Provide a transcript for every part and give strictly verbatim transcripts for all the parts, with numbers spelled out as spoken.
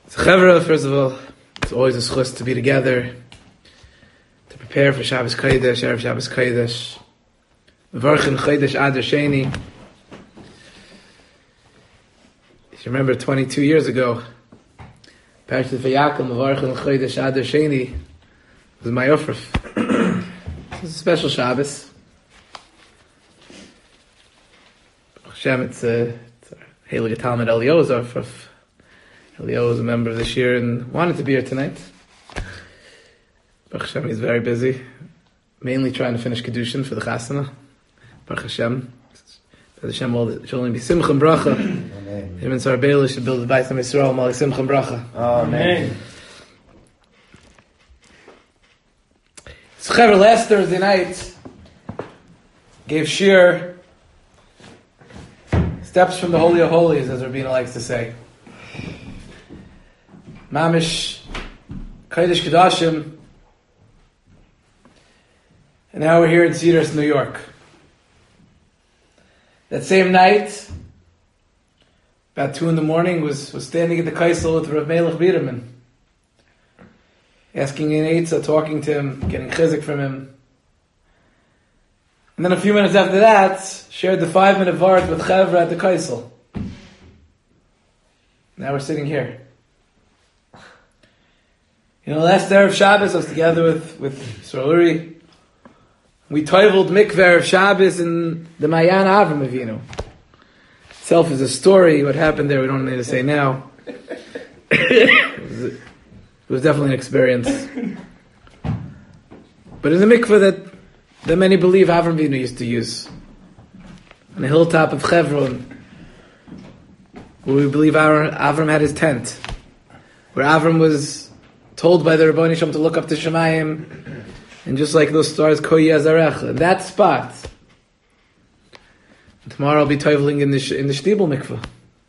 So Chevra, first of all, it's always a schus to be together, to prepare for Shabbos Kodesh, Erev Shabbos Kodesh, Mevarchen Chodesh Adar Sheni. If you remember twenty-two years ago, Parashat Vayakhel, Mevarchen Chodesh Adar Sheni, was my ofruf. It's a special Shabbos. Hashem, it's a, it's a Heilige Talmud Eliyahu's ofruf. Eliyahu was a member of this year and wanted to be here tonight. Baruch Hashem, he's very busy, mainly trying to finish Kedushin for the Chasana. Baruch Hashem. Baruch Hashem, it should only be Simcha and Bracha. Amen. Him and Sarah Bailey should build the Beit HaMisrael, Mali Simcha and Bracha. Amen. So, Chaver, last Thursday night, gave Shir steps from the Holy of Holies, as Rabbeinu likes to say. Mamish, Kodesh Kodashim, and now we're here in Cedars, New York. That same night, about two in the morning, was, was standing at the Kaisel with Rav Melech Biderman, asking in Eitzah, talking to him, getting chizik from him. And then a few minutes after that, shared the five-minute vart with Chevra at the Kaisel. Now we're sitting here. You know, last Erev Shabbos I was together with, with Yisrael Uri. We toiveled mikveh of Shabbos in the Mayan Avram Avinu. Itself is a story. What happened there we don't need to say now. it, was, it was definitely an experience. But in the mikveh that, that many believe Avram Avinu used to use, on the hilltop of Chevron, where we believe Avram, Avram had his tent, where Avram was told by the Rebbeinu Shalom to look up to Shemayim, and just like those stars, Ko Yazarecha, that spot. And tomorrow I'll be toiveling in the in the Shtibel mikveh.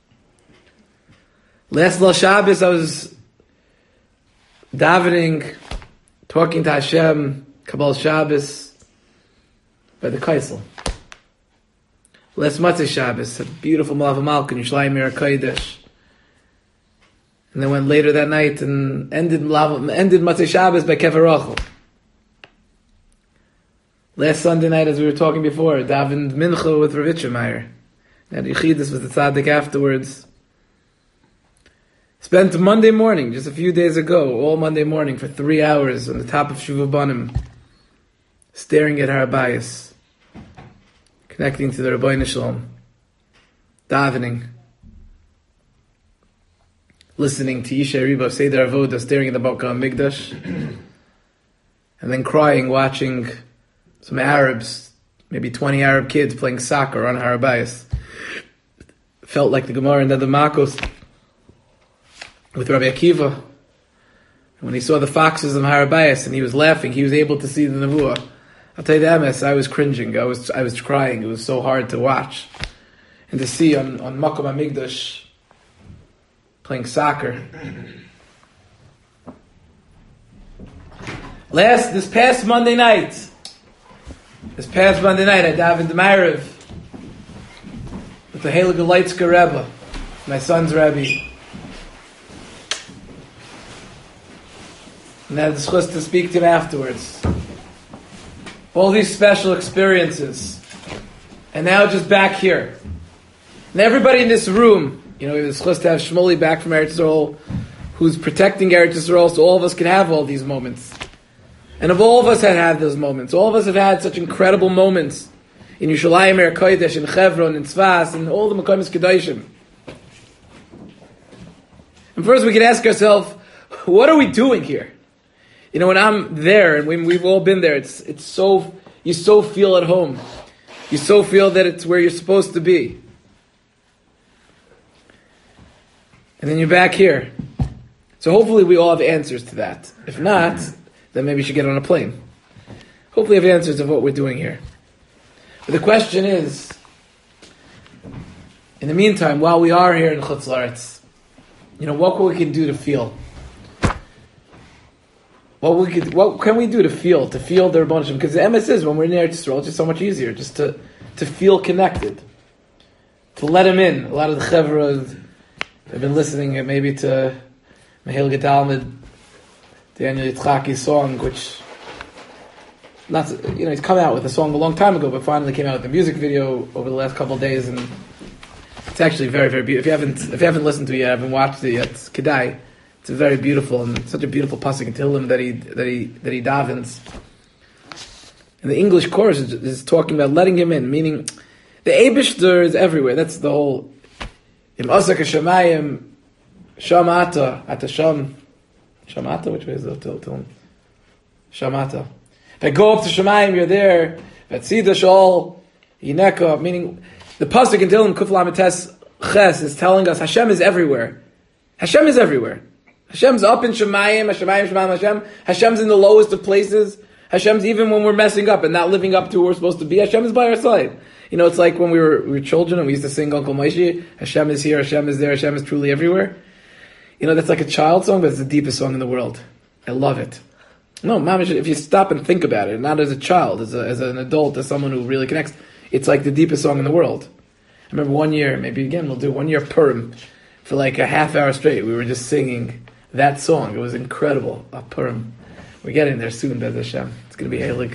Last Lil Shabbos I was davening, talking to Hashem, Kabbalah Shabbos, by the Kaisel. Last Matzah Shabbos, a beautiful Malav Malka in Yerushalayim Mir Kodesh. And then went later that night and ended ended Matzah Shabbos by Kever Rachel. Last Sunday night, as we were talking before, davened Mincha with Rav Itchemeyer. Had Yechidus with the Tzaddik afterwards. Spent Monday morning, just a few days ago, all Monday morning for three hours on the top of Shuva Banim, staring at Har Bayis, connecting to the Rebbeinu Shalom, davening, listening to Yishay Riba Seder Avoda, staring at the Baka Migdash, and then crying, watching some Arabs, maybe twenty Arab kids playing soccer on Har Bayis. Felt like the Gemara in the Makos with Rabbi Akiva. And when he saw the foxes of Har Bayis and he was laughing, he was able to see the Nevuah. I'll tell you the emes, I was cringing, I was I was crying. It was so hard to watch and to see on, on Makom HaMikdash playing soccer. Last, this past Monday night, this past Monday night, I davened the Ma'ariv with the Heilige Leitzker Rebbe, my son's Rebbe. And I had the chus to speak to him afterwards. All these special experiences. And now just back here. And everybody in this room, you know, it's chus to have Shmuley back from Eretz Yisrael, who's protecting Eretz Yisrael, so all of us can have all these moments. And if all of us had had those moments, all of us have had such incredible moments in Yerushalayim, Er Kodesh, in Chevron, in Tzfas, and all the Makomis Kedoshim. And first we can ask ourselves, what are we doing here? You know, when I'm there, and when we've all been there, it's it's so, you so feel at home. You so feel that it's where you're supposed to be. And then you're back here. So hopefully we all have answers to that. If not, then maybe you should get on a plane. Hopefully we have answers of what we're doing here. But the question is, in the meantime, while we are here in Chutz La'aretz, you know, what we can do to feel? What we could, what can we do to feel, to feel the Rebbeinu Shalom? Because the M S is, when we're in Eretz Yisrael, it's just so much easier, just to, to feel connected. To let him in. A lot of the Chevra have been listening maybe to Mehilge Talmud, Daniel Yitzchaki's song, which, not you know, he's come out with a song a long time ago, but finally came out with a music video over the last couple of days, and it's actually very, very beautiful. If you haven't, if you haven't listened to it yet, haven't watched it yet, it's Kedai. It's a very beautiful and such a beautiful pasuk in Tehillim that he that he that he davens. And the English chorus is, is talking about letting him in, meaning the Eibishter is everywhere. That's the whole. Im Osaka Shemayim Shamata Ata Sham Shamata. Which way is that? Tell him. Shamata. If I go up to Shemayim, you're there. Vatzida Shol Yineka. Meaning the pasuk in Tehillim Kuf Lamed Tes Ches is telling us Hashem is everywhere. Hashem is everywhere. Hashem's up in Shemayim, Hashemayim, Shemayim, Hashem. Hashem's in the lowest of places. Hashem's even when we're messing up and not living up to who we're supposed to be. Hashem is by our side. You know, it's like when we were, we were children and we used to sing Uncle Moshe, Hashem is here, Hashem is there, Hashem is truly everywhere. You know, that's like a child song, but it's the deepest song in the world. I love it. No, mamish, if you stop and think about it, not as a child, as, a, as an adult, as someone who really connects, it's like the deepest song in the world. I remember one year, maybe again we'll do one year Purim, for like a half hour straight, we were just singing that song. It was incredible. A Purim. We're getting there soon, Bez Hashem. It's going to be Heilig.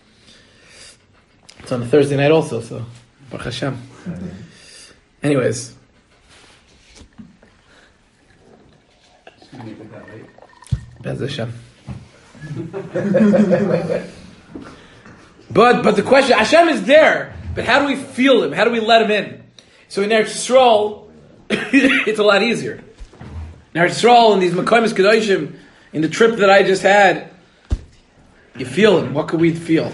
It's on a Thursday night also, so Baruch Hashem. Mm-hmm. Anyways. Bez Hashem. but but the question, Hashem is there, but how do we feel Him? How do we let Him in? So in Eretz Yisrael, it's a lot easier. In Eretz Yisrael, in these Mekaymis Kedoshim, in the trip that I just had, you feel Him. What could we feel?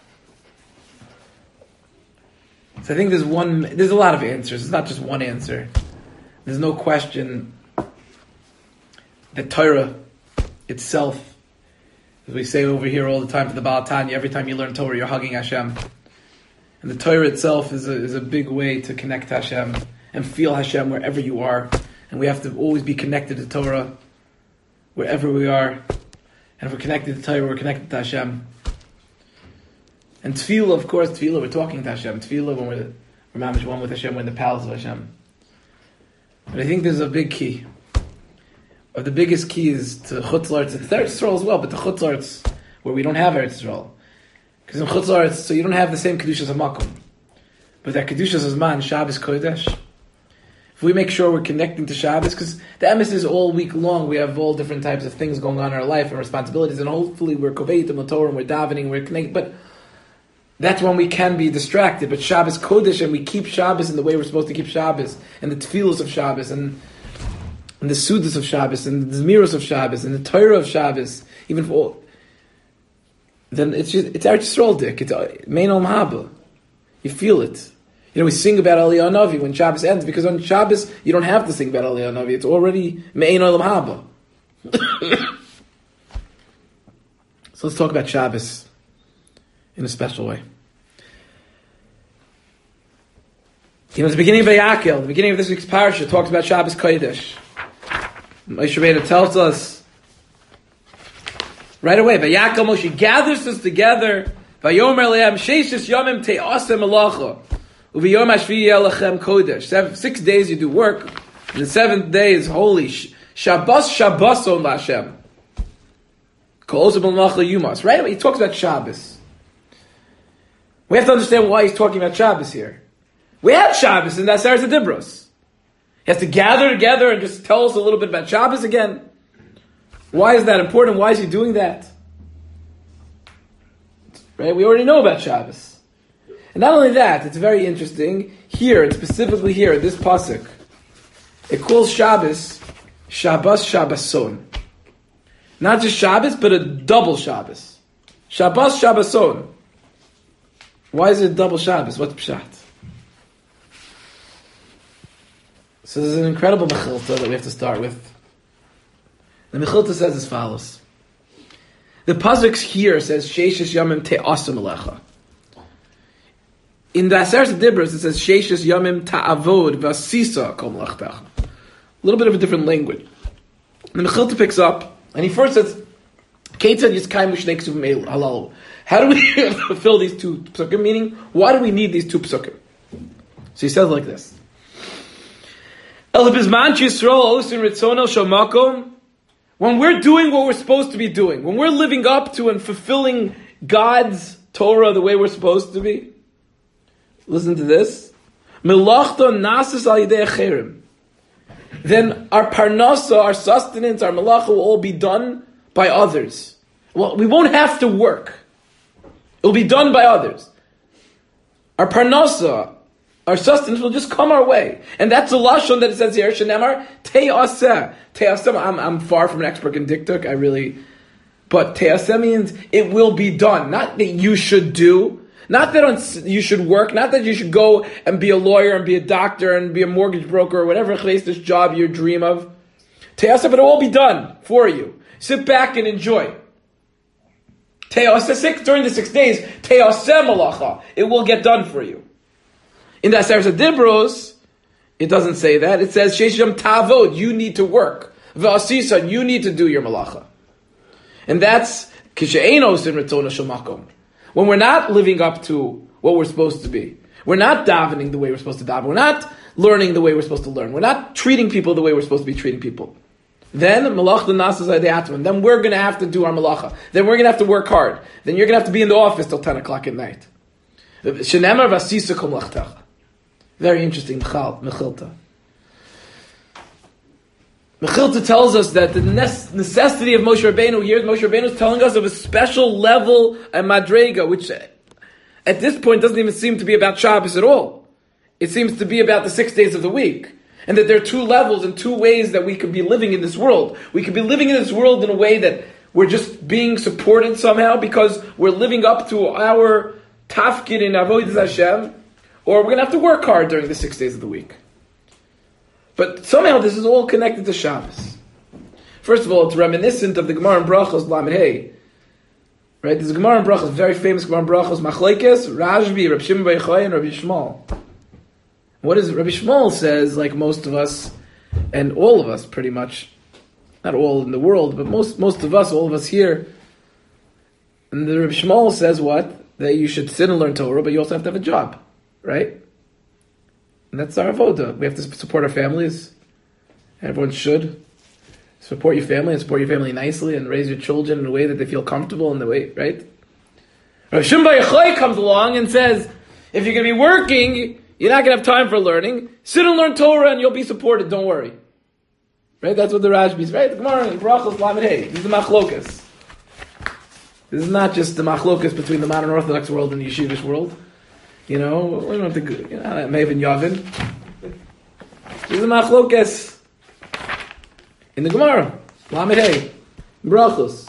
So I think there's one, there's a lot of answers. It's not just one answer. There's no question that Torah itself, as we say over here all the time for the Baal Tanya, every time you learn Torah, you're hugging Hashem. And the Torah itself is a, is a big way to connect to Hashem and feel Hashem wherever you are. And we have to always be connected to Torah wherever we are. And if we're connected to Torah, we're connected to Hashem. And Tefillah, of course, Tefillah, we're talking to Hashem. Tefillah, when we're, we're mamish one with Hashem, we're in the palace of Hashem. But I think there's a big key. Or the biggest key is to Chutz La'aretz. It's Eretz Yisrael as well, but the Chutz La'aretz, where we don't have Eretz Yisrael. Because in Chutz La'aretz, so you don't have the same Kedushas HaMakom. But that Kedushas HaZman, Shabbos Kodesh, if we make sure we're connecting to Shabbos, because the emes is all week long, we have all different types of things going on in our life and responsibilities, and hopefully we're koveitim l'Torah and we're davening, we're connected, but that's when we can be distracted. But Shabbos Kodesh, and we keep Shabbos in the way we're supposed to keep Shabbos, and the tefillos of Shabbos, and, and the sudas of Shabbos, and the zmiros of Shabbos, and the Torah of Shabbos, even for all, then it's just, it's Eretz Yisrael dik, it's Mein Olam Haba. You feel it. You know, we sing about Aliyah Navi when Shabbos ends, because on Shabbos, you don't have to sing about Aliyah Navi. It's already Me'ein Olam Haba. So let's talk about Shabbos in a special way. You know, at the beginning of Vayakel, the beginning of this week's parasha, talks about Shabbos Kodesh. Moshe Rabbeinu tells us right away, Vayakel Moshe gathers us together, Vayomer Le'em Sheishis Yomim Te'asem Malacha. Six days you do work, and the seventh day is holy. Shabbos Shabboson LaHashem. Right away, he talks about Shabbos. We have to understand why he's talking about Shabbos here. We have Shabbos in the Aseret Dibros. He has to gather together and just tell us a little bit about Shabbos again. Why is that important? Why is he doing that? Right? We already know about Shabbos. And not only that, it's very interesting, here, and specifically here, in this pasuk, it calls Shabbos, Shabbos Shabboson. Not just Shabbos, but a double Shabbos. Shabbos Shabboson. Why is it a double Shabbos? What's Pshat? So there's an incredible Mechilta that we have to start with. The Mechilta says as follows. The pasuk here says, Sheishes Yamim Te'asem Alecha. In the Aseret Dibros, it says, Sheishes Yamim Ta'avod Vasisa Kol Melachtecha. A little bit of a different language. The Mechilta picks up, and he first says, Keitzad Yiskayim Shnei Ksuvim Halalu. How do we fulfill these two psukim? Meaning, why do we need these two psukim? So he says like this. El Bizman Yisrael Osin Ritzono Shamakom when we're doing what we're supposed to be doing, when we're living up to and fulfilling God's Torah the way we're supposed to be, listen to this, Melachta nasis al yidei acherim, then our parnasa, our sustenance, our malacha will all be done by others. Well, we won't have to work. It will be done by others. Our parnasa, our sustenance will just come our way. And that's the lashon that it says here, Shenemar, te'aseh. Te'aseh, I'm, I'm far from an expert in diktuk, I really, but te'aseh means it will be done. Not that you should do, not that on, you should work, not that you should go and be a lawyer and be a doctor and be a mortgage broker or whatever this job you dream of. Te'aseh, but it will all be done for you. Sit back and enjoy. Te'aseh, six, during the six days, te'aseh malacha. It will get done for you. In the Aseret Dibros, it doesn't say that. It says, Shesham tavod, you need to work. V'asisan, you need to do your malacha. And that's, kishe'enos in Ratzona shel makom. When we're not living up to what we're supposed to be. We're not davening the way we're supposed to daven. We're not learning the way we're supposed to learn. We're not treating people the way we're supposed to be treating people. Then, malach l'nasas ha'de'atman. Then we're going to have to do our malacha. Then we're going to have to work hard. Then you're going to have to be in the office till ten o'clock at night. Shenemar v'asisa kol mlachtecha. Very interesting, Mechilta. Mechilta tells us that the necessity of Moshe Rabbeinu here, Moshe Rabbeinu is telling us of a special level and madrega, which at this point doesn't even seem to be about Shabbos at all. It seems to be about the six days of the week. And that there are two levels and two ways that we could be living in this world. We could be living in this world in a way that we're just being supported somehow because we're living up to our tafkid in Avodas Hashem, or we're going to have to work hard during the six days of the week. But somehow this is all connected to Shabbos. First of all, it's reminiscent of the Gemara in Brachos, Lamed Hey. Right? There's a Gemara in Brachos, very famous Gemara in Brachos, Machlekes, Rashbi, Reb Shimon bar Yochai, and Rabbi Shmuel. What is it? Rabbi Shmuel says, like most of us, and all of us pretty much, not all in the world, but most most of us, all of us here, and the Rabbi Shmuel says what? That you should sit and learn Torah, but you also have to have a job. Right? And that's our avoda. We have to support our families. Everyone should support your family and support your family nicely and raise your children in a way that they feel comfortable in the way, right? Rav Shimon bar Yochai comes along and says, if you're going to be working, you're not going to have time for learning. Sit and learn Torah and you'll be supported. Don't worry. Right? That's what the Rashbi is. Right? The Gemara in Brachos Lamed Hey. This is the machlokas. This is not just the machlokas between the modern Orthodox world and the yeshivish world. You know, we don't have to, you know, Maven Yavin. This is the machlokas in the Gemara. Lamed Hey. Brachos.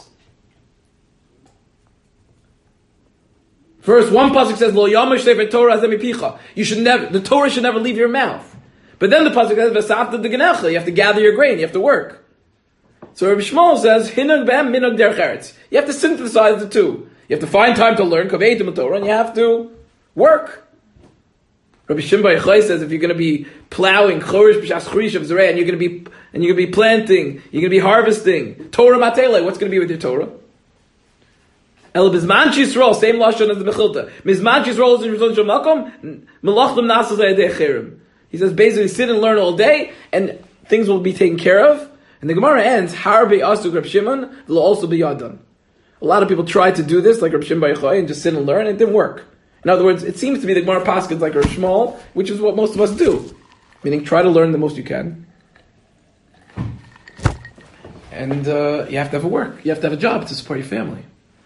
First, one pasuk says, "Lo yamash sefer Torah azeh mipicha." You should never, the Torah should never leave your mouth. But then the pasuk says, "V'safta degenecha." You have to gather your grain. You have to work. So Rabbi Shmuel says, "Hinag b'hem minag derech eretz." You have to synthesize the two. You have to find time to learn kaveitim Torah, and you have to work. Rabbi Shimon bar Yochai says, if you're going to be plowing chorish b'shas chorish of zereh, and you're going to be and you're going to be planting, you're going to be harvesting Torah matele. What's going to be with your Torah? El bizman Yisrael, same lashon as the Mechilta. Bizman Yisrael is in Ratzon shel makom, melachtem nasas ha'yedei acherim. He says basically sit and learn all day, and things will be taken care of. And the Gemara ends, harbe asuk Reb Shimon, will also be yadan. A lot of people tried to do this, like Reb Shimon bar Yochai, and just sit and learn, and it didn't work. In other words, it seems to me the Gemara paskins like Reb Shmuel, which is what most of us do. Meaning, try to learn the most you can. And uh, you have to have a work. You have to have a job to support your family.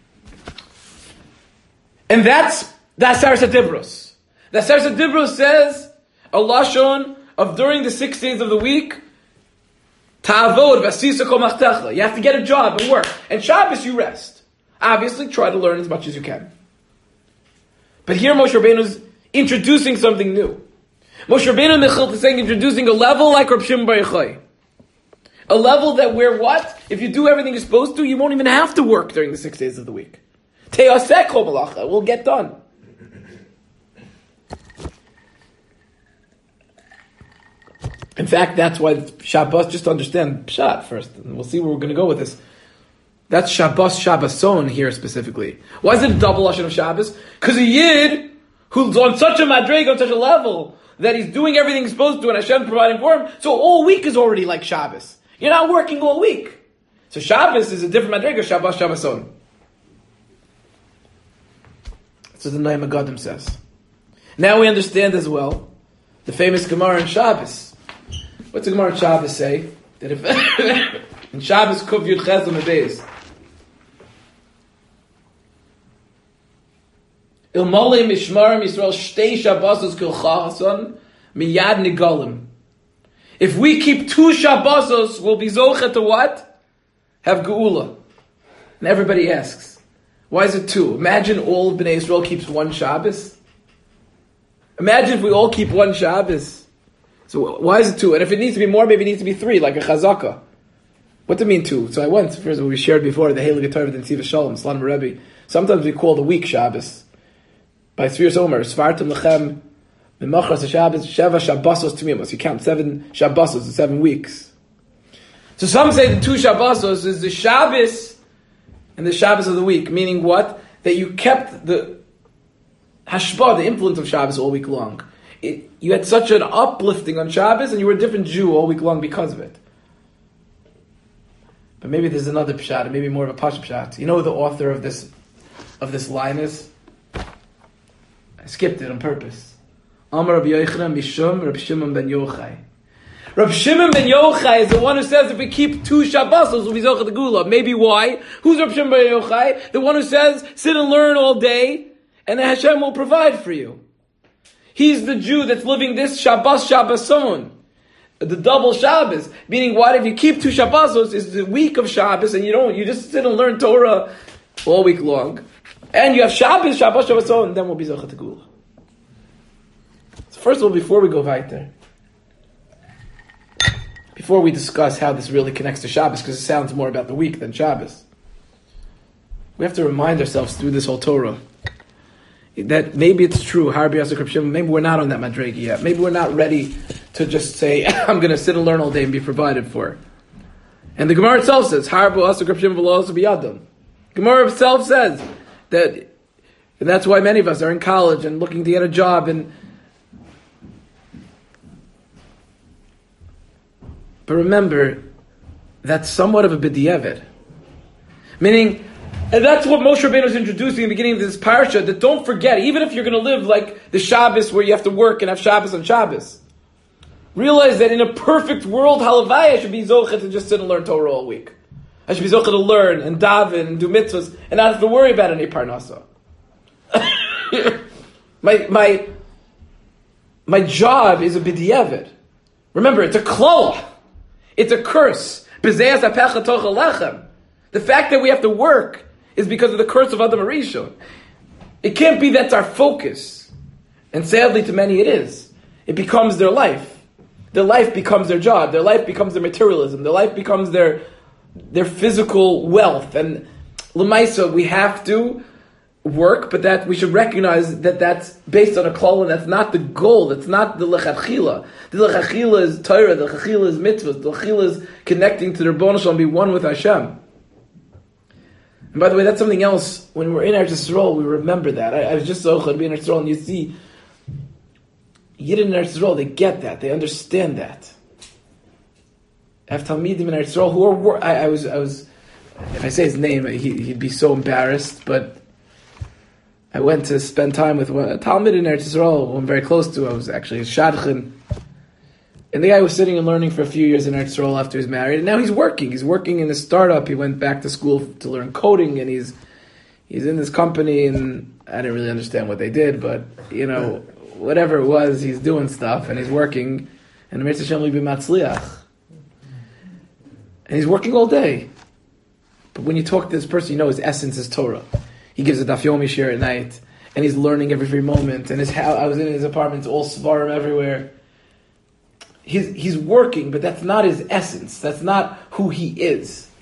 And that's the Aseret Dibros. The Aseret Dibros says a lashon of during the six days of the week, ta'avod v'asisa kol machtecha. You have to get a job and work. And Shabbos you rest. Obviously, try to learn as much as you can. But here Moshe Rabbeinu is introducing something new. Moshe Rabbeinu Mechilta is saying, introducing a level like Reb Shimon bar Yochai. A level that where what? If you do everything you're supposed to, you won't even have to work during the six days of the week. Te'aseh kol malacha will get done. In fact, that's why Shabbos, just to understand Pshat first, and we'll see where we're going to go with this. That's Shabbos Shabboson here specifically. Why is it a double lashon of Shabbos? Because a Yid who's on such a madrega, on such a level, that he's doing everything he's supposed to and Hashem providing for him, so all week is already like Shabbos. You're not working all week. So Shabbos is a different madrega, Shabbos, Shabboson. That's what the Noam Agadim says. Now we understand as well the famous Gemara in Shabbos. What's the Gemara in Shabbos say? That if in Shabbos Kuf Yud Ches Beis Ilmole Mishmarim Yisrael Shtei Shabbosos Kilchason Miyad Nigolim. If we keep two Shabbosos, we'll be zoche to what? Have Geula. And everybody asks, why is it two? Imagine all of Bnei Israel keeps one Shabbos. Imagine if we all keep one Shabbos. So why is it two? And if it needs to be more, maybe it needs to be three, like a chazaka. What do you mean two? So I went, first of all, we shared before, the Heilige Torah of the Nesiva Shalom, Shalom Rebbe. Sometimes we call the week Shabbos. By Sfiras Omer, Svartim Lechem, Mimachras Shabbos, Sheva Shabbosos Tumimos. You count seven Shabbosos, seven weeks. So some say the two Shabbosos is the Shabbos and the Shabbos of the week, meaning what? That you kept the hashpah, the influence of Shabbos all week long. It, you had such an uplifting on Shabbos, and you were a different Jew all week long because of it. But maybe there's another pshat, maybe more of a pash pshat. You know who the author of this of this line is? I skipped it on purpose. Amar Rabbi Yochanan Mishum Rabbi Shimon ben Yochai. Rabbi Shimon ben Yochai is the one who says if we keep two Shabbosos, we'll be zocheh the Gula. Maybe why? Who's Rabbi Shimon ben Yochai? The one who says sit and learn all day, and the Hashem will provide for you. He's the Jew that's living this Shabbos Shabboson, the double Shabbos. Meaning, what if you keep two Shabbosos? Is the week of Shabbos, and you don't, you just sit and learn Torah all week long, and you have Shabbos, Shabbos Shabboson, and then we'll be zocheh to Gula. So first of all, before we go weiter, before we discuss how this really connects to Shabbos, because it sounds more about the week than Shabbos, we have to remind ourselves through this whole Torah that maybe it's true, Harbi Yasser Reb Shimon, maybe we're not on that madrega yet. Maybe we're not ready to just say, I'm going to sit and learn all day and be provided for. And the Gemara itself says, Harbi Yasser Reb Shimon v'lo also biyadam. Gemara itself says that, and that's why many of us are in college and looking to get a job, and but remember, that's somewhat of a b'diavad. Meaning, and that's what Moshe Rabbeinu is introducing in the beginning of this parsha, that don't forget, even if you're going to live like the Shabbos where you have to work and have Shabbos on Shabbos, realize that in a perfect world, halavai, I should be zocheh to just sit and learn Torah all week. I should be zocheh to learn and daven and do mitzvahs and not have to worry about any parnasa. my, my, my job is a b'diavad. Remember, it's a klala. It's a curse. The fact that we have to work is because of the curse of Adam Arishon. It can't be that's our focus. And sadly to many it is. It becomes their life. Their life becomes their job. Their life becomes their materialism. Their life becomes their their physical wealth. And L'maisa, we have to work, but that we should recognize that that's based on a klal, and that's not the goal. That's not the lechatchila. The lechatchila is Torah. The lechatchila is mitzvahs. The lechatchila is connecting to the Rebbeinu Shalom, be one with Hashem. And by the way, that's something else. When we're in Eretz Yisrael, we remember that. I, I was just so glad to be in Eretz Yisrael, and you see, Yidden in Eretz Yisrael, they get that. They understand that. I have Talmidim in Eretz Yisrael who are. I, I was. I was. If I say his name, he, he'd be so embarrassed. But I went to spend time with one, a Talmid in Eretz Yisrael, who I'm very close to. I was actually a shadchan. And the guy was sitting and learning for a few years in Eretz Yisrael after he was married, and now he's working. He's working in a startup. He went back to school to learn coding, and he's he's in this company, and I didn't really understand what they did, but, you know, whatever it was, he's doing stuff, and he's working, and Mitzvah Shem Li B'Matzliach. And he's working all day. But when you talk to this person, you know his essence is Torah. He gives a daf yomi shir at night, and he's learning every free moment, and his house, I was in his apartment, it's all svarim everywhere. He's, he's working, but that's not his essence. That's not who he is.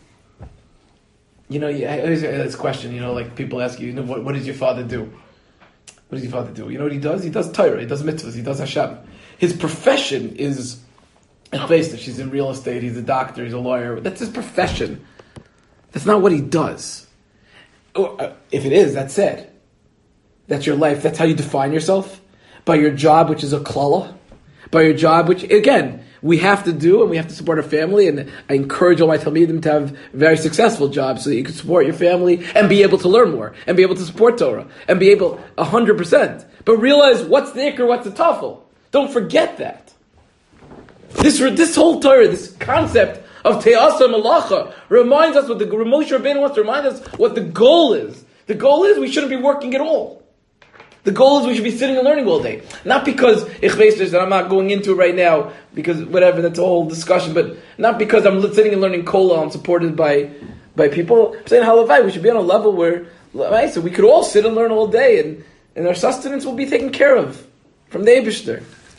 You know, I always get this question, you know, like people ask you, you know, what, what does your father do? What does your father do? You know what he does? He does Torah, he does mitzvahs, he does Hashem. His profession is, he's in real estate, he's a doctor, he's a lawyer. That's his profession. That's not what he does. Or, if it is, that's it. That's your life. That's how you define yourself? By your job, which is a klala. By your job, which, again, we have to do, and we have to support our family. And I encourage all my Talmidim to have very successful jobs so that you can support your family and be able to learn more and be able to support Torah and be able one hundred percent. But realize what's the ikr, what's the tafel. Don't forget that. This this whole Torah, this concept of Te'asa Malacha reminds us what the Moshe Rabbeinu wants to remind us what the goal is. The goal is we shouldn't be working at all. The goal is we should be sitting and learning all day. Not because, ich weiß nicht, that I'm not going into it right now, because whatever, that's a whole discussion, but not because I'm sitting and learning Kola, I'm supported by by people. I'm saying, halavai, we should be on a level where, right, so we could all sit and learn all day, and, and our sustenance will be taken care of from the Eibishter.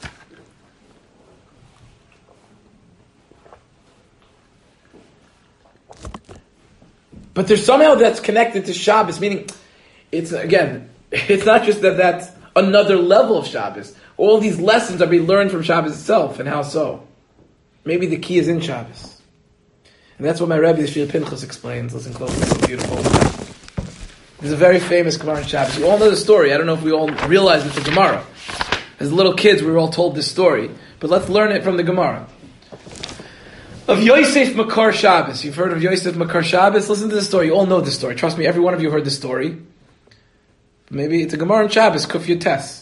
But there's somehow that's connected to Shabbos, meaning, it's, again, it's not just that that's another level of Shabbos. All these lessons are being learned from Shabbos itself, and how so? Maybe the key is in Shabbos. And that's what my Rebbe, the Shir Pinchas, explains. Listen close, it's so beautiful. There's a very famous Gemara in Shabbos. You all know the story. I don't know if we all realize it's a Gemara. As little kids, we were all told this story. But let's learn it from the Gemara. Of Yosef Makar Shabbos. You've heard of Yosef Makar Shabbos? Listen to the story. You all know this story. Trust me, every one of you heard this story. Maybe it's a Gemara in Shabbos, Kuf Yotes.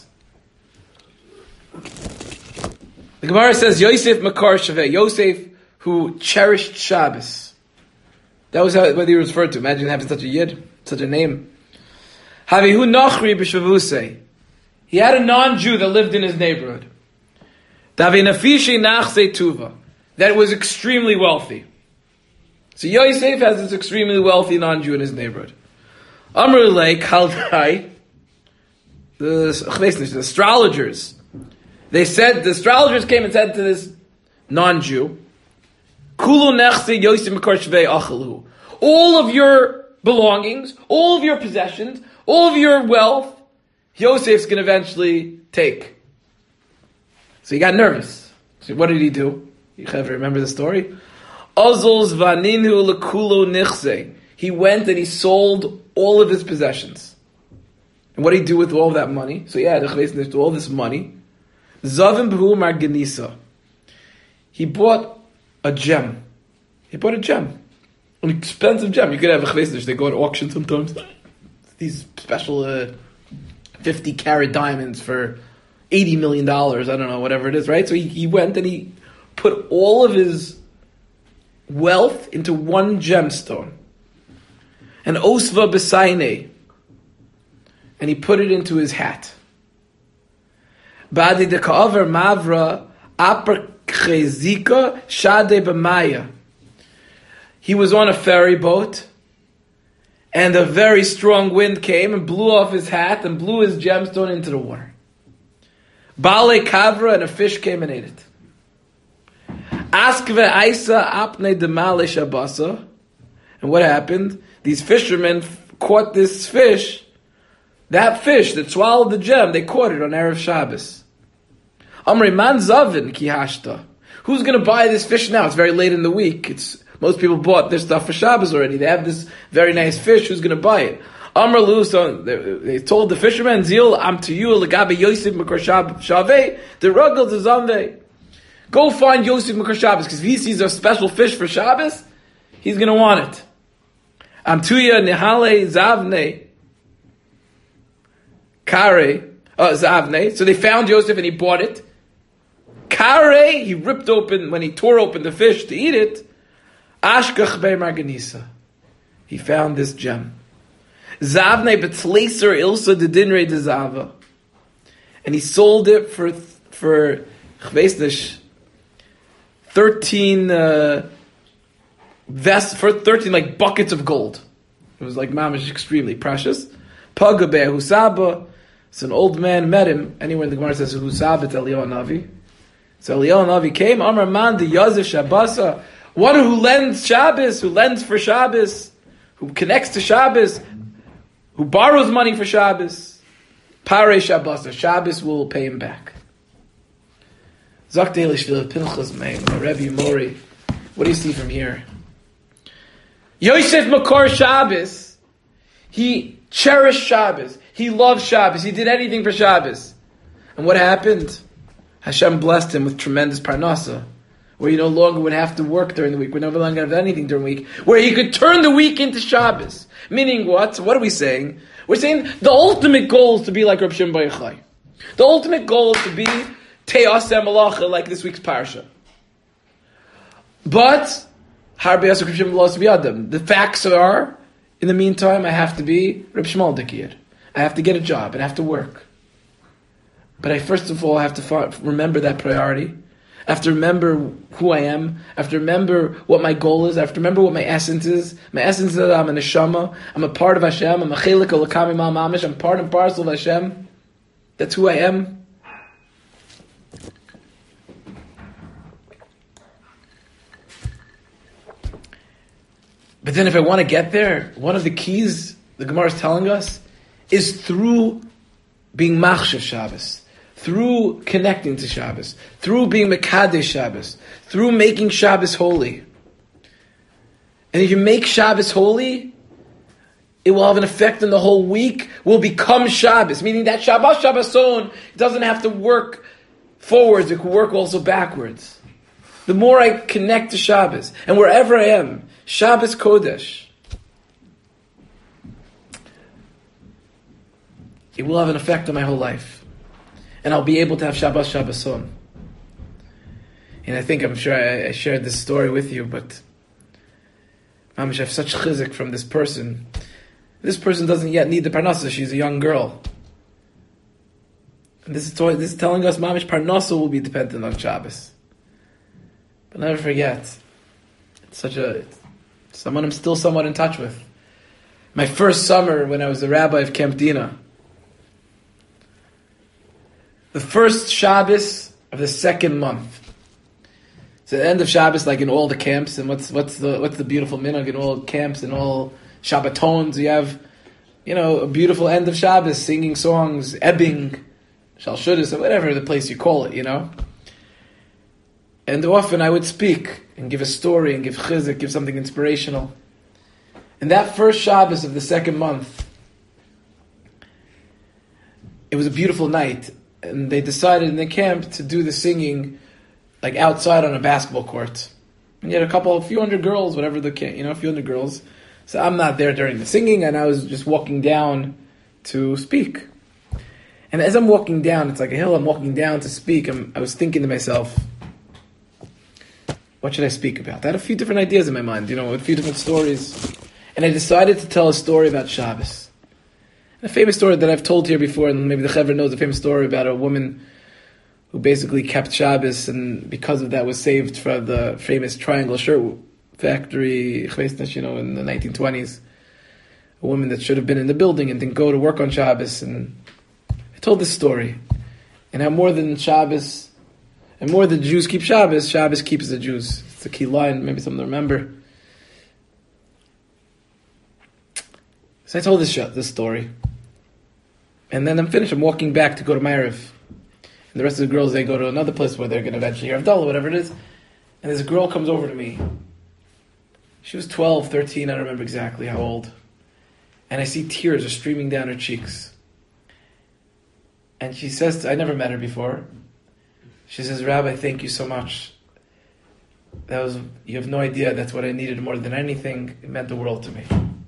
The Gemara says, Yosef Makar Shaveh. Yosef, who cherished Shabbos. That was how, what he was referred to. Imagine having such a yid, such a name. Havihu Nachri B'Shavusei. He had a non-Jew that lived in his neighborhood. Davi Nafishi Nachse Tuva. That was extremely wealthy. So Yosef has this extremely wealthy non-Jew in his neighborhood. Amr Lei Kaldai, the, the astrologers, they said, the astrologers came and said to this non-Jew, Kulu nechse Yosef Makar Shvei achalu. All of your belongings, all of your possessions, all of your wealth, Yosef's going to eventually take. So he got nervous. So what did he do? You have to remember the story? Azul's vaninu lekulo nichse. He went and he sold all of his possessions. And what did he do with all of that money? So yeah, all this money. Zavim b'hu marganisa. He bought a gem. He bought a gem. An expensive gem. You could have a chvesnish. They go to auction sometimes. These special uh, fifty carat diamonds for eighty million dollars. I don't know, whatever it is, right? So he, he went and he put all of his wealth into one gemstone. And osva besaine. And he put it into his hat. Badi de ka'aver mavra aper chezika shade b'maya. He was on a ferry boat, and a very strong wind came and blew off his hat and blew his gemstone into the water. Bale kavra, and a fish came and ate it. Askve Aisa apne demale shabasa. And what happened? These fishermen caught this fish. That fish that swallowed the gem, they caught it on Erev Shabbos. Amri man zavin ki hashta. Who's going to buy this fish now? It's very late in the week. It's most people bought their stuff for Shabbos already. They have this very nice fish. Who's going to buy it? Amr Lu, so they, they told the fishermen, Zil am to you legabe Yosef Makar Shaveh the rugel to zamve. Go find Yosef Makar Shabbos, because if he sees a special fish for Shabbos, he's going to want it. Amtuya nehale zavne kare uh, zavne. So they found Yosef and he bought it. Kare, he ripped open, when he tore open the fish to eat it, ashkach be marganisa. He found this gem. Zavne betleser ilsa de dinre de zava. And he sold it for, for, chveisnish, thirteen uh, vests for thirteen like buckets of gold. It was like mamish extremely precious. Pagabe Husaba. So an old man met him. Anywhere in the Gemara says Husaba to Eliyahu Navi. So Eliyahu Navi came. Amar man de Yazir Shabbasa. One who lends Shabbos, who lends for Shabbos, who connects to Shabbos, who borrows money for Shabbos. Pare Shabbasa. Shabbos will pay him back. What do you see from here? Yosef Makar Shabbos, he cherished Shabbos. He loved Shabbos. He did anything for Shabbos. And what happened? Hashem blessed him with tremendous parnasa. where you no longer would have to work during the week, we're no longer have anything during the week, where he could turn the week into Shabbos. Meaning what? What are we saying? We're saying the ultimate goal is to be like Reb Shimon Bar Yochai. The ultimate goal is to be Te'aseh Malacha, like this week's parsha. But Harbe Yasser Reb Shimon Los B'Yadam. The facts are, in the meantime, I have to be Reb Shmuel Dikir. I have to get a job and I have to work. But I first of all have to remember that priority. I have to remember who I am. I have to remember what my goal is. I have to remember what my essence is. My essence is that I'm a neshama. I'm a part of Hashem. I'm a chelik olakam imal mamish. I'm part and parcel of Hashem. That's who I am. But then if I want to get there, one of the keys the Gemara is telling us is through being machshav Shabbos, through connecting to Shabbos, through being mekadesh Shabbos, through making Shabbos holy. And if you make Shabbos holy, it will have an effect on the whole week, will become Shabbos, meaning that Shabbos Shabboson doesn't have to work forwards, it can work also backwards. The more I connect to Shabbos, and wherever I am, Shabbos Kodesh, it will have an effect on my whole life. And I'll be able to have Shabbos Shabboson. And I think, I'm sure I, I shared this story with you, but Mamish, I have such chizik from this person. This person doesn't yet need the parnasa. She's a young girl. And this is, to, this is telling us Mamish parnasa will be dependent on Shabbos. But never forget, it's such a, it's someone I'm still somewhat in touch with. My first summer when I was the rabbi of Camp Dina, the first Shabbos of the second month. It's the end of Shabbos, like in all the camps. And what's what's the what's the beautiful minhag in all camps and all Shabbatons? You have, you know, a beautiful end of Shabbos, singing songs, ebbing, shalshudis, or whatever the place you call it, you know. And often I would speak and give a story and give chizuk, give something inspirational. And that first Shabbos of the second month, it was a beautiful night. And they decided in the camp to do the singing like outside on a basketball court. And you had a couple, a few hundred girls, whatever the camp, you know, a few hundred girls. So I'm not there during the singing, and I was just walking down to speak. And as I'm walking down, it's like a hill, I'm walking down to speak, I'm, I was thinking to myself, what should I speak about? I had a few different ideas in my mind, you know, a few different stories. And I decided to tell a story about Shabbos. A famous story that I've told here before, and maybe the Chevra knows, a famous story about a woman who basically kept Shabbos, and because of that was saved from the famous Triangle Shirt Factory, you know, in the nineteen twenties. A woman that should have been in the building and didn't go to work on Shabbos. And I told this story. And how more than Shabbos, and more than Jews keep Shabbos, Shabbos keeps the Jews. It's a key line, maybe something to remember. So I told this, this story. And then I'm finished. I'm walking back to go to Ma'ariv. And the rest of the girls, they go to another place where they're going to eventually hear Havdalah, whatever it is. And this girl comes over to me. She was twelve, thirteen, I don't remember exactly how old. And I see tears are streaming down her cheeks. And she says, to, I never met her before. She says, Rabbi, thank you so much. That was, you have no idea, that's what I needed more than anything. It meant the world to me.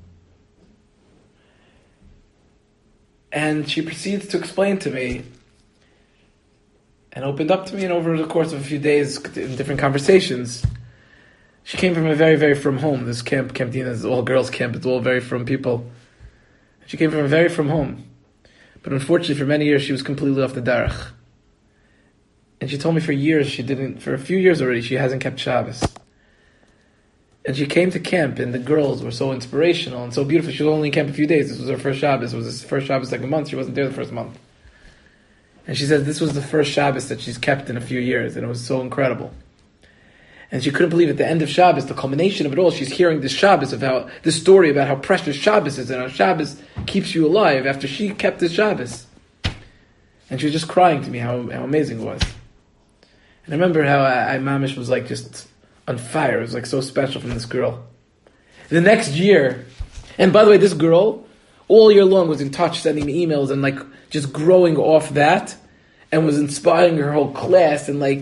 And she proceeds to explain to me and opened up to me, and over the course of a few days in different conversations, she came from a very, very frum home. This camp, Camp Dina, is all girls camp, it's all very frum people. She came from a very frum home. But unfortunately for many years she was completely off the derech. And she told me for years she didn't, for a few years already, she hasn't kept Shabbos. And she came to camp, and the girls were so inspirational and so beautiful. She was only in camp a few days. This was her first Shabbos. It was her first Shabbos second month. She wasn't there the first month. And she said this was the first Shabbos that she's kept in a few years, and it was so incredible. And she couldn't believe at the end of Shabbos, the culmination of it all, she's hearing this Shabbos of how, this story about how precious Shabbos is and how Shabbos keeps you alive after she kept this Shabbos. And she was just crying to me how, how amazing it was. And I remember how I, I mamish was like just on fire. It was like so special from this girl. The next year, and by the way, this girl, all year long was in touch, sending me emails and like just growing off that, and was inspiring her whole class, and like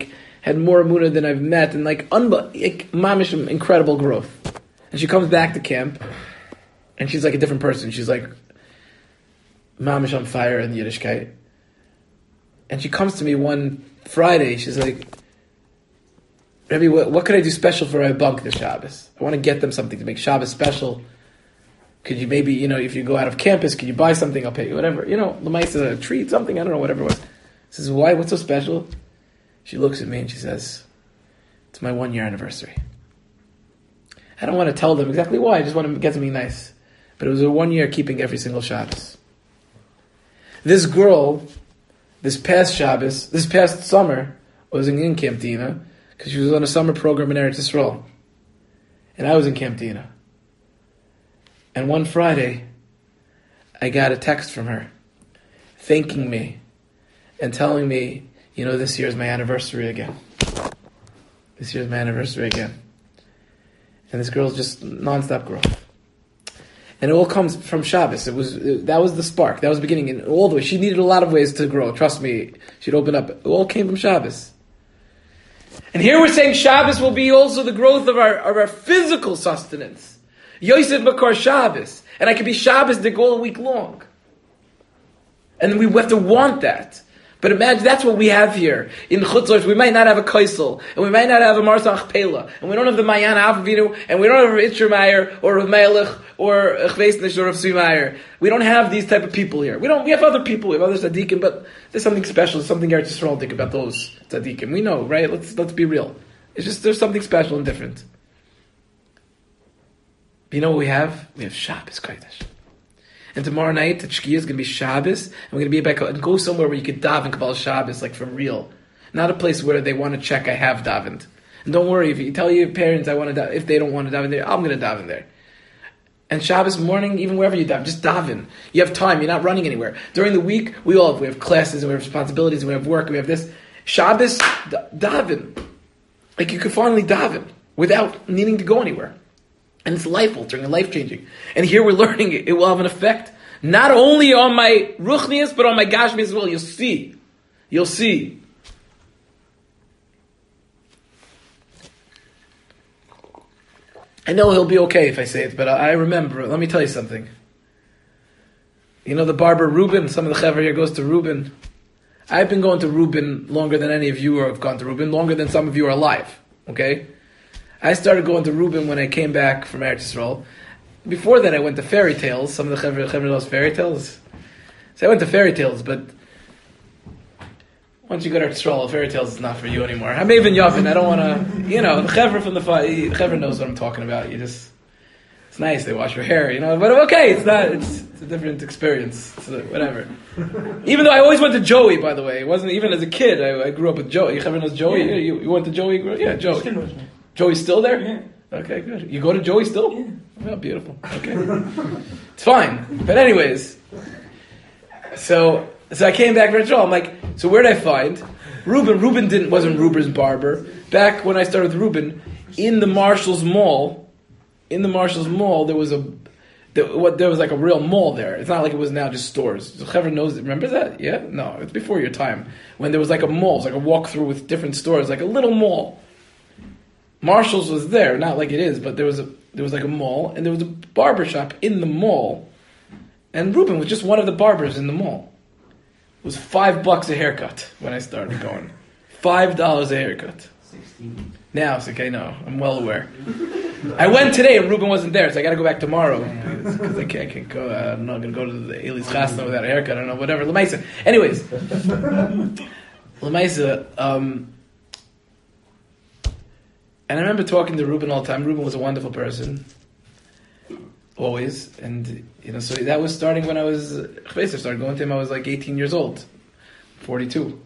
had more emunah than I've met, and like, unbe- like mamish, incredible growth. And she comes back to camp, and she's like a different person. She's like mamish on fire in Yiddishkeit. And she comes to me one Friday. She's like, Rebbe, what, what could I do special for Rabbi Bunk this Shabbos? I want to get them something to make Shabbos special. Could you maybe, you know, if you go out of campus, could you buy something? I'll pay you, whatever. You know, Lamaisa, a treat, something, I don't know, whatever it was. She says, why? What's so special? She looks at me and she says, it's my one year anniversary. I don't want to tell them exactly why, I just want to get something nice. But it was a one year keeping every single Shabbos. This girl, this past Shabbos, this past summer, was in, in Camp Dina, because she was on a summer program in Eretz Yisrael. And I was in Camp Dina. And one Friday, I got a text from her, thanking me, and telling me, you know, this year is my anniversary again. This year is my anniversary again. And this girl's just non-stop growth. And it all comes from Shabbos. It was it, that was the spark. That was the beginning. And all the way, she needed a lot of ways to grow. Trust me, she'd open up. It all came from Shabbos. And here we're saying Shabbos will be also the growth of our of our physical sustenance. Yosef Makar Shabbos. And I could be Shabbos dik all week long. And we have to want that. But imagine, that's what we have here. In Chutzlars, we might not have a Kaisel, and we might not have a Marsach Pela, and we don't have the Mayan Avinu, and we don't have a Itcher Meyer, or a Melech, or a Chveisnish, or a Svi Meyer. We don't have these type of people here. We don't. We have other people, we have other tzaddikim, but there's something special, there's something Eretz Yisrael think about those tzaddikim. We know, right? Let's let's be real. It's just, there's something special and different. You know what we have? We have Shabbos Kodesh. And tomorrow night, the Shkia is going to be Shabbos, and we're going to be back and go somewhere where you could daven Kabbalah Shabbos, like for real. Not a place where they want to check I have davened. And don't worry, if you tell your parents I want to daven, if they don't want to daven there, I'm going to daven there. And Shabbos morning, even wherever you daven, just daven. You have time, you're not running anywhere. During the week, we all have, we have classes, and we have responsibilities, and we have work, and we have this. Shabbos, da- daven. Like you could finally daven without needing to go anywhere. And it's life-altering and life-changing. And here we're learning it. It will have an effect not only on my ruchnius, but on my gashmi as well. You'll see. You'll see. I know he'll be okay if I say it, but I remember. Let me tell you something. You know the barber Reuben? Some of the chaver here goes to Reuben. I've been going to Reuben longer than any of you have gone to Reuben, longer than some of you are alive. Okay? I started going to Reuben when I came back from Eretz Yisrael. Before that, I went to Fairy Tales. Some of the Chaver knows Fairy Tales. So I went to Fairy Tales, but once you go to Eretz Yisrael, Fairy Tales is not for you anymore. I'm even Yavin. I don't want to, you know, the Chaver from the the Chaver knows what I'm talking about. You just, it's nice. They wash your hair, you know. But okay, it's not. It's, it's a different experience. It's a, whatever. Even though I always went to Joey, by the way, it wasn't even as a kid. I, I grew up with Joey. Chaver knows Joey. Yeah. You, you went to Joey? Yeah, Joey. Joey's still there? Yeah. Okay, good. You go to Joey still? Yeah. Oh, beautiful. Okay. It's fine. But anyways, so so I came back from Israel. I'm like, so where did I find? Reuben, Reuben didn't, wasn't Reuben's barber. Back when I started with Reuben, in the Marshall's Mall, in the Marshall's Mall, there was a, there, what, there was like a real mall there. It's not like it was now just stores. So Chaver knows it. Remember that? Yeah? No, it's before your time. When there was like a mall, it's like a walkthrough with different stores, like a little mall. Marshall's was there, not like it is, but there was a there was like a mall, and there was a barber shop in the mall, and Reuben was just one of the barbers in the mall. It was five bucks a haircut when I started going. Five dollars a haircut. Sixteen. Now it's okay. No, I'm well aware. I went today, and Reuben wasn't there, so I got to go back tomorrow because I can't, I can't go. Uh, I'm not going to go to the Eli's Chasna without a haircut. I don't know, whatever. Lemaisa. Anyways, Lemaisa. Um, And I remember talking to Reuben all the time. Reuben was a wonderful person, always. And you know, so that was starting when I was. I started going to him. I was like eighteen years old, forty-two.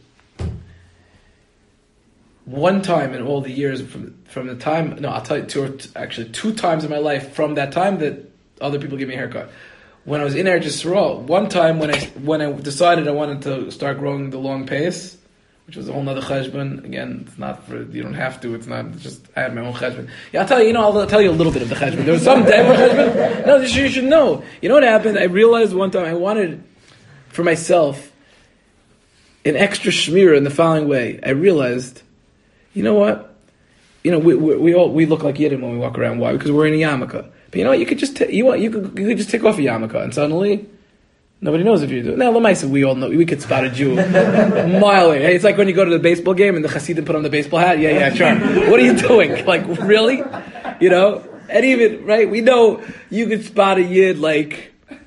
One time in all the years from from the time, no, I'll tell you two. Actually, two times in my life from that time that other people give me a haircut. When I was in Eretz Yisrael, one time when I when I decided I wanted to start growing the long pace, which was a whole nother cheshbon. Again, it's not for, you don't have to, it's not, it's just, I had my own cheshbon. Yeah, I'll tell you, you know, I'll tell you a little bit of the cheshbon. There was some Denver cheshbon. No, you should know. You know what happened? I realized one time I wanted for myself an extra shmira in the following way. I realized you know what? You know, we we, we all we look like Yidden when we walk around. Why? Because we're in a yarmulke. But you know what? You could just ta- you want you could you could just take off a yarmulke and suddenly nobody knows if you do. Now, Lamaisa, we all know we could spot a Jew a mile away. Hey, it's like when you go to the baseball game and the Hasidim put on the baseball hat. Yeah, yeah, sure. What are you doing? Like, really? You know? And even right, we know you could spot a Yid like.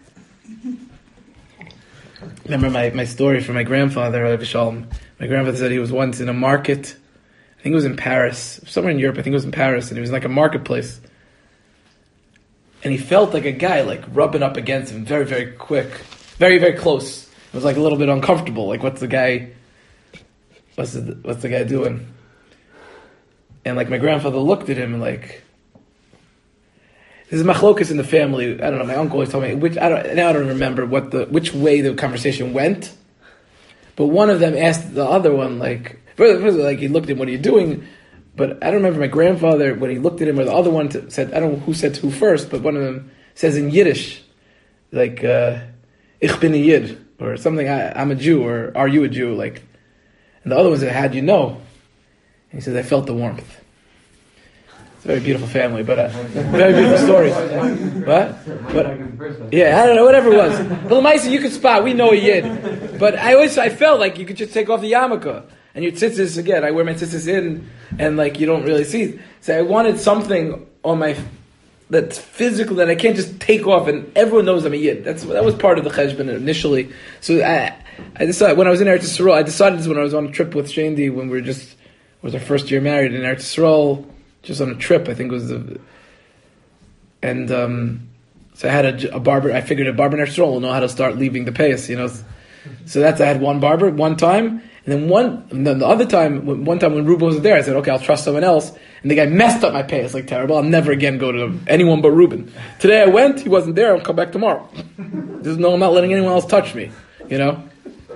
Remember my, my story from my grandfather, Rav Shalom. My grandfather said he was once in a market. I think it was in Paris, somewhere in Europe. I think it was in Paris, and he was in like a marketplace. And he felt like a guy like rubbing up against him very, very quick, very, very close. It was like a little bit uncomfortable. Like, what's the guy? What's the what's the guy doing? And like my grandfather looked at him and like. There's a machlokas in the family. I don't know. My uncle always told me which. I don't now. I don't remember what the which way the conversation went. But one of them asked the other one, like, first, first, like he looked at him, "What are you doing?" But I don't remember my grandfather when he looked at him, or the other one to, said, I don't know who said who first, but one of them says in Yiddish, like, uh, "Ich bin a Yid," or something. I, I'm a Jew, or "Are you a Jew?" Like, and the other one said, "How'd you know?" And he says, "I felt the warmth." It's a very beautiful family, but a very beautiful story. What? But yeah, I don't know, whatever it was. But Lamaisa, you could spot. We know a Yid, but I always I felt like you could just take off the yarmulke and your tzitzis again. I wear my tzitzis in, and like you don't really see. So I wanted something on my that's physical that I can't just take off, and everyone knows I'm a Yid. That's that was part of the cheshbon initially. So I I decided when I was in Eretz Yisrael, I decided this when I was on a trip with Shandy when we were just it was our first year married in Eretz Yisrael. Just on a trip, I think it was the, and um, so I had a, a barber. I figured a barber in Eretz Yisrael will know how to start leaving the payas, you know. So that's I had one barber one time, and then one, and then the other time, one time when Ruben was there, I said, okay, I'll trust someone else, and the guy messed up my payas like terrible. I'll never again go to anyone but Ruben. Today I went, he wasn't there. I'll come back tomorrow. There's no, I'm not letting anyone else touch me, you know.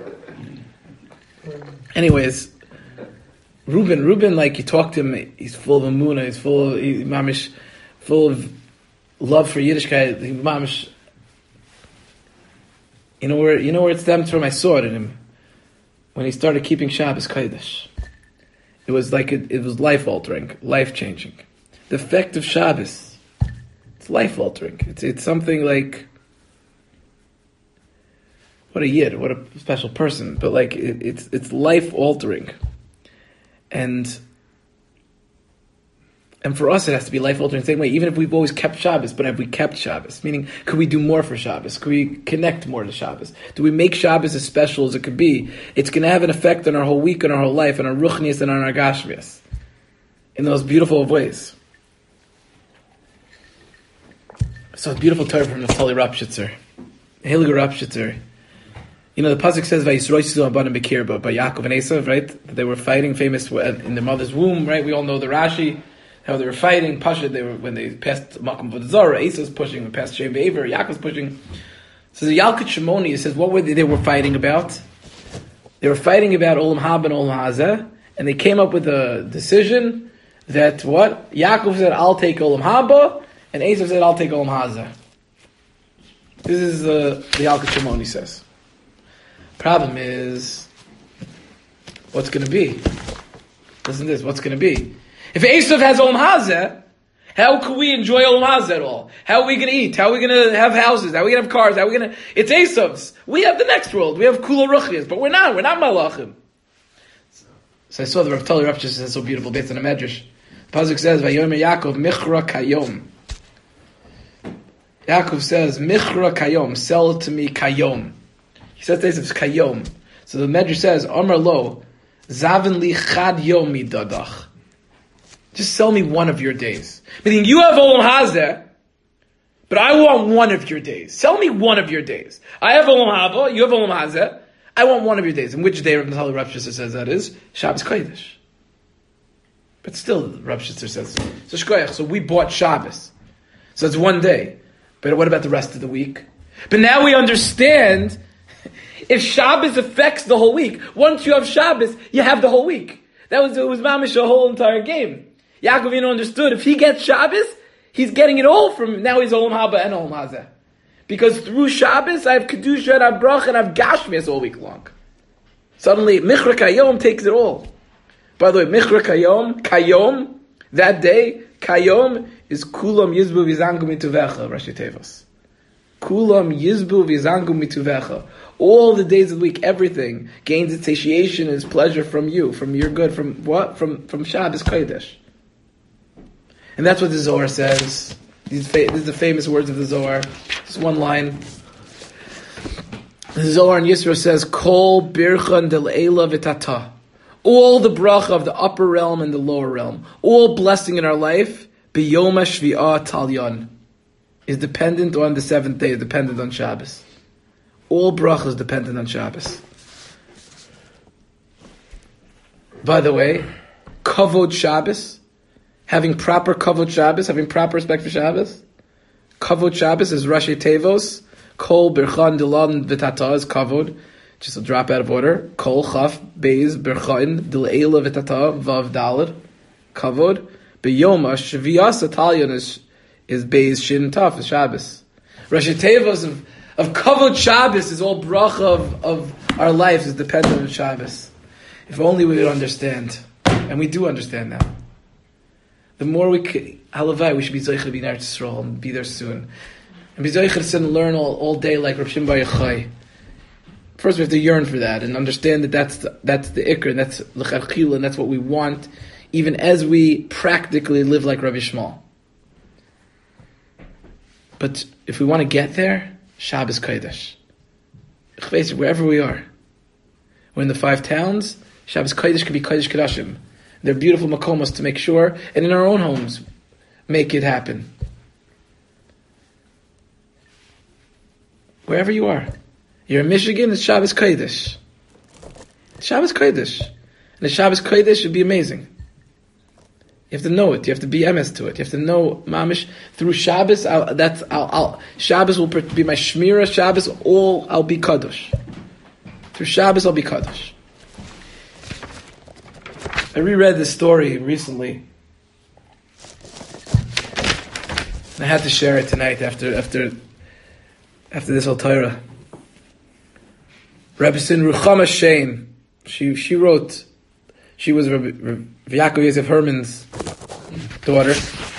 Anyways. Ruben, Ruben, like you talk to him, he's full of emunah, he's full of, he, mamish, full of love for Yiddishkeit. He, mamish, you know where, you know where it stems from? I saw it in him when he started keeping Shabbos Kodesh. It was like it, it was life altering, life changing. The effect of Shabbos, it's life altering. It's it's something like what a Yid, what a special person, but like it, it's it's life altering. And and for us, it has to be life altering the same way. Even if we've always kept Shabbos, but have we kept Shabbos? Meaning, could we do more for Shabbos? Could we connect more to Shabbos? Do we make Shabbos as special as it could be? It's going to have an effect on our whole week, on our whole life, on our ruchnias and on our gashmias, in those beautiful of ways. So it's beautiful Torah from Naftali Rapshitzer, Hiliger Rapshitzer. You know, the pasuk says, "Vayisroisu abanim bekirba," by Yaakov and Esav, right? They were fighting, famous in their mother's womb, right? We all know the Rashi, how they were fighting. Pasha, they were when they passed Makom Vodazara, Esav's pushing, when passed Shem Be'aver, Yaakov's pushing. So the Yalkut Shimoni, it says, what were they, they were fighting about? They were fighting about Olam Haba and Olam Hazeh, and they came up with a decision that what? Yaakov said, "I'll take Olam Haba," and Esav said, "I'll take Olam Hazeh." This is uh, the Yalkut Shimoni says. Problem is, what's going to be? Listen to this, what's going to be? If Esav has Olam Hazeh, how can we enjoy Olam Hazeh at all? How are we going to eat? How are we going to have houses? How are we going to have cars? How are we going to... It's Esav's. We have the next world. We have Kula Ruchnias, but we're not. We're not Malachim. So I saw the Rav Tali Rav just says so beautiful, based on a medrash. The pasuk says, "Vayomer Yaakov Michra Kayom." Yaakov says, "Michra Kayom, sell it to me Kayom." He says this is Kayom. So the Medrash says, Amar Lo, Zavin li chad yomi dadach. Just sell me one of your days. Meaning you have Olam Hazeh, but I want one of your days. Sell me one of your days. I have Olam Haba, you have Olam Hazeh. I want one of your days. And which day Rav Natali Rav Shitzer says that is? Shabbos Kodesh. But still, Rav Shitzer says, so shkoyach, so we bought Shabbos. So it's one day. But what about the rest of the week? But now we understand if Shabbos affects the whole week, once you have Shabbos, you have the whole week. That was, it was mamish a whole entire game. Yaakov Avinu understood, if he gets Shabbos, he's getting it all from, now he's Olam Haba and Olam Hazeh. Because through Shabbos, I have Kedusha and I have Bracha and I have Gashmias all week long. Suddenly, Michra Kayom takes it all. By the way, Michra Kayom, Kayom, that day, Kayom is Kulam Yizbu Vizangu Mituvecha, Rashi Tevos. Kulam Yizbu Vizangu Mituvecha. All the days of the week, everything gains its satiation and its pleasure from you, from your good, from what? From from Shabbos Kodesh. And that's what the Zohar says. These, fa- these are the famous words of the Zohar. Just one line. The Zohar in Yisro says, Kol birchan del eila v'tata. All the bracha of the upper realm and the lower realm, all blessing in our life, biyoma shvi'ah talyon, is dependent on the seventh day, dependent on Shabbos. All bracha is dependent on Shabbos. By the way, kavod Shabbos, having proper kavod Shabbos, having proper respect for Shabbos, kavod Shabbos is Rashi Tevos, Kol Birchan Dilan V'Tata is kavod, just a drop out of order. Kol Chaf Beis Birchan Dileila V'Tata Vav Dalad kavod. Beyoma Shvias Italian is is Beis Shin Taf is Shabbos. Rashi Tevos of of kavod Shabbos is all bracha of of our life is dependent on Shabbos. If only we would understand, and we do understand now. The more we could, halavai, we should be zeicher to be in Eretz Yisrael and be there soon. And be zeicher to sit and learn all, all day like Rav Shimon Bar Yochai. First we have to yearn for that and understand that that's the, that's the ikr, and that's l'chachila, and that's what we want, even as we practically live like Rabbi Shmuel. But if we want to get there, Shabbos Kodesh. Wherever we are. We're in the five towns, Shabbos Kodesh could be Kodesh Kodashim. They're beautiful makomos to make sure, and in our own homes, make it happen. Wherever you are. You're in Michigan, it's Shabbos Kodesh. It's Shabbos Kodesh. And the Shabbos Kodesh should be amazing. You have to know it. You have to be emes to it. You have to know mamish through Shabbos. I'll, that's I'll, I'll, Shabbos will be my shmira. Shabbos, all I'll be kadosh. Through Shabbos, I'll be kadosh. I reread this story recently. I had to share it tonight after after after this whole Torah. Rebbe Sin Ruchama Shein, she she wrote. She was Rabbi, Rabbi Yaakov Yosef Herman's daughter,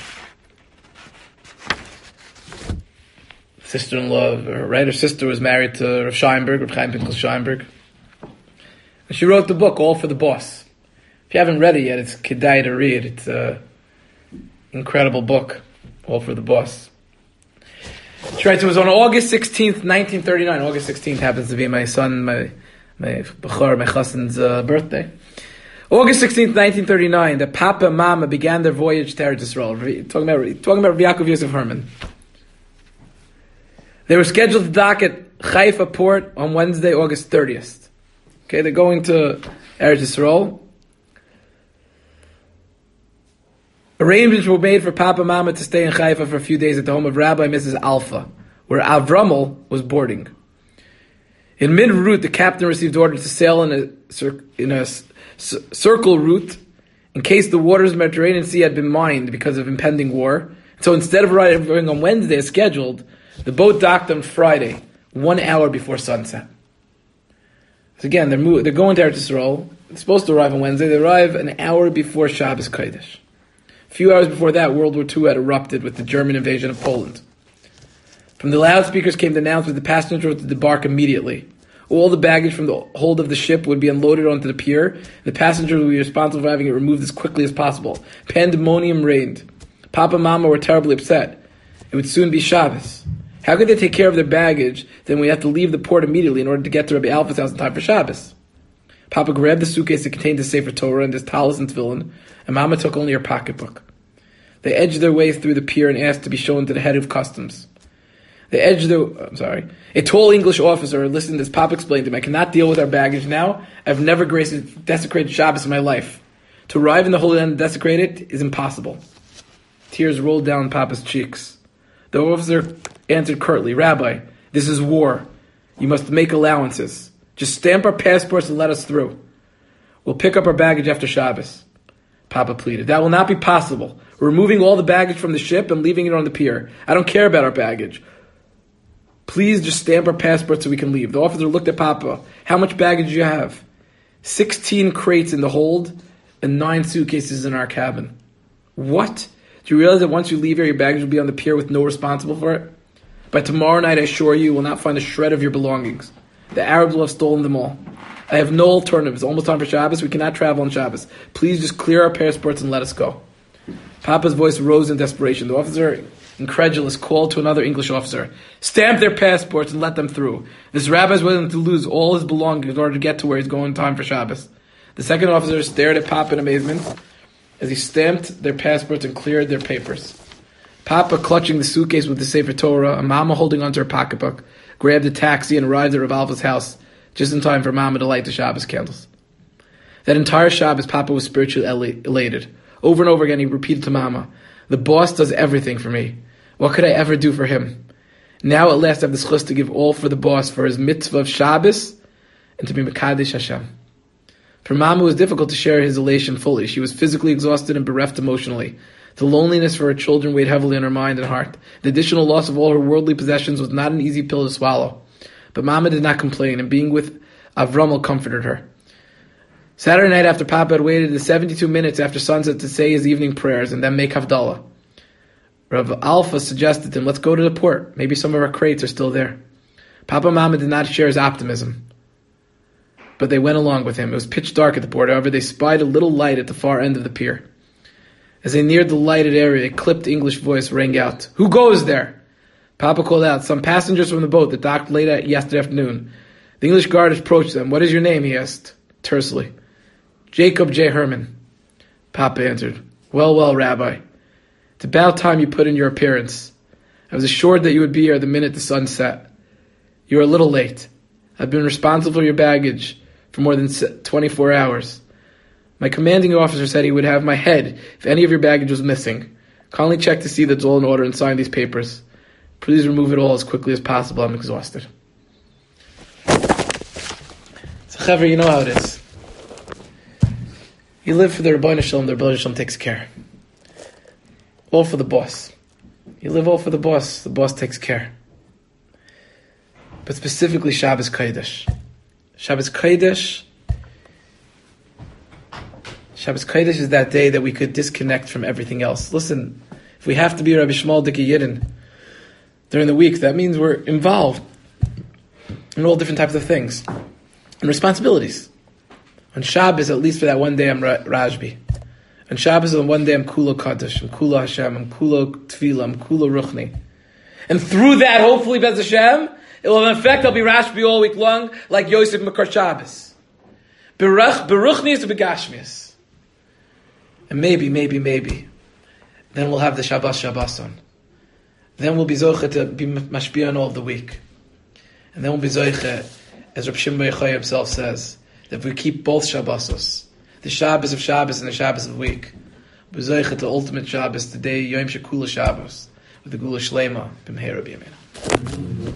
sister-in-law. Her right, her sister was married to Rav Scheinberg, Rav Chaim Pinchas Scheinberg, and she wrote the book All for the Boss. If you haven't read it yet, it's kedai to read. It's an incredible book, All for the Boss. She writes, it was on August sixteenth, nineteen thirty-nine. August sixteenth happens to be my son, my my bachar, my chassan's uh, birthday. August sixteenth, nineteen thirty-nine, that Papa and Mama began their voyage to Eretz Yisrael. Talking about, talking about Yaakov Yosef Herman. They were scheduled to dock at Haifa port on Wednesday, August thirtieth. Okay, they're going to Eretz Yisrael. Arrangements were made for Papa and Mama to stay in Haifa for a few days at the home of Rabbi and Missus Alpha, where Avramel was boarding. In mid-route, the captain received orders to sail in a, cir- in a c- circle route in case the waters of the Mediterranean Sea had been mined because of impending war. So instead of arriving on Wednesday as scheduled, the boat docked on Friday, one hour before sunset. So again, they're, mo- they're going to Eretz Yisrael. They're supposed to arrive on Wednesday. They arrive an hour before Shabbos Kodesh. A few hours before that, World War Two had erupted with the German invasion of Poland. From the loudspeakers came the announcement that the passengers were to debark immediately. All the baggage from the hold of the ship would be unloaded onto the pier. The passengers would be responsible for having it removed as quickly as possible. Pandemonium reigned. Papa and Mama were terribly upset. It would soon be Shabbos. How could they take care of their baggage? Then we have to leave the port immediately in order to get to Rabbi Alpha's house in time for Shabbos. Papa grabbed the suitcase that contained his Sefer Torah and his talis and tefillin, and Mama took only her pocketbook. They edged their way through the pier and asked to be shown to the head of customs. They edged their... I'm sorry. A tall English officer listened as Papa explained to him, I cannot deal with our baggage now. I've never graced, desecrated Shabbos in my life. To arrive in the Holy Land and desecrate it is impossible. Tears rolled down Papa's cheeks. The officer answered curtly, Rabbi, this is war. You must make allowances. Just stamp our passports and let us through. We'll pick up our baggage after Shabbos. Papa pleaded. That will not be possible. We're removing all the baggage from the ship and leaving it on the pier. I don't care about our baggage. Please just stamp our passports so we can leave. The officer looked at Papa. How much baggage do you have? Sixteen crates in the hold and nine suitcases in our cabin. What? Do you realize that once you leave here, your baggage will be on the pier with no responsible for it? By tomorrow night, I assure you, you will not find a shred of your belongings. The Arabs will have stolen them all. I have no alternative. It's almost time for Shabbos. We cannot travel on Shabbos. Please just clear our passports and let us go. Papa's voice rose in desperation. The officer, incredulous, called to another English officer. Stamp their passports and let them through. This rabbi is willing to lose all his belongings in order to get to where he's going in time for Shabbos. The second officer stared at Papa in amazement as he stamped their passports and cleared their papers. Papa, clutching the suitcase with the Sefer Torah, and Mama holding onto her pocketbook, grabbed a taxi and arrived at Rav Alva's house just in time for Mama to light the Shabbos candles. That entire Shabbos, Papa was spiritually elated. Over and over again, he repeated to Mama, "The boss does everything for me. What could I ever do for him? Now at last I have the schus to give all for the boss, for his mitzvah of Shabbos, and to be Mekadesh Hashem." For Mama, it was difficult to share his elation fully. She was physically exhausted and bereft emotionally. The loneliness for her children weighed heavily on her mind and heart. The additional loss of all her worldly possessions was not an easy pill to swallow. But Mama did not complain, and being with Avramel comforted her. Saturday night, after Papa had waited the seventy-two minutes after sunset to say his evening prayers and then make Havdalah, Rav Alfa suggested to him, "Let's go to the port. Maybe some of our crates are still there." Papa and Mama did not share his optimism, but they went along with him. It was pitch dark at the port. However, they spied a little light at the far end of the pier. As they neared the lighted area, a clipped English voice rang out, "Who goes there?" Papa called out, "Some passengers from the boat that docked late at yesterday afternoon." The English guard approached them. "What is your name?" he asked, tersely. "Jacob J. Herman." Papa answered, "Well, well, Rabbi. It's about time you put in your appearance. I was assured that you would be here the minute the sun set. You are a little late. I've been responsible for your baggage for more than twenty-four hours. My commanding officer said he would have my head if any of your baggage was missing. Kindly check to see that it's all in order and sign these papers. Please remove it all as quickly as possible. I'm exhausted." So, Chaver, you know how it is. You live for the Rebbeinu Shalom, the Rebbeinu Shalom takes care. All for the boss. You live all for the boss, the boss takes care. But specifically Shabbos Kodesh. Shabbos Kodesh Shabbos Kodesh is that day that we could disconnect from everything else. Listen, if we have to be Rabbi Shmuel Dickie Yidden during the week, that means we're involved in all different types of things and responsibilities. On Shabbos, at least for that one day, I'm Rajbi. On Shabbos, on one day, I'm Kulo Kaddish, I'm Kulo Hashem, I'm Kulo Tefillah, I'm Kulo Ruchni. And through that, hopefully, Bez Hashem, it will have an effect. I'll be Rashbi all week long, like Yosef Makar Shabbos. Beruchnius begashmius. And maybe, maybe, maybe, then we'll have the Shabbos Shabboson. Then we'll be Zoche to be Mashpia on all of the week. And then we'll be Zoche, as Reb Shimon Bar Yochai himself says, that if we keep both Shabbosos, the Shabbos of Shabbos and the Shabbos of the week, we'll be Zoche to the ultimate Shabbos, the day Yom Shekula Shabbos, with the Gula Shlema, B'mheira B'yameinu.